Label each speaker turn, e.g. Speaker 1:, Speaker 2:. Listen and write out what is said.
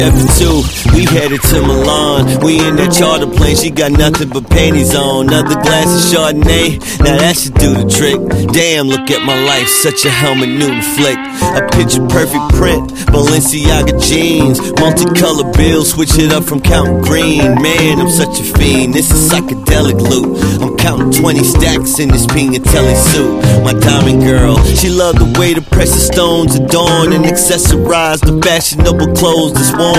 Speaker 1: F2, we headed to Milan. We in that charter plane, she got nothing but panties on. Another glass of Chardonnay, now that should do the trick. Damn, look at my life, such a Helmut Newton flick. A picture perfect print, Balenciaga jeans, multicolored bills, switch it up from counting green. Man, I'm such a fiend, this is psychedelic loot. I'm counting 20 stacks in this Pignatelli suit. My diamond girl, she loved the way the precious stones adorn and accessorize the fashionable clothes that's worn.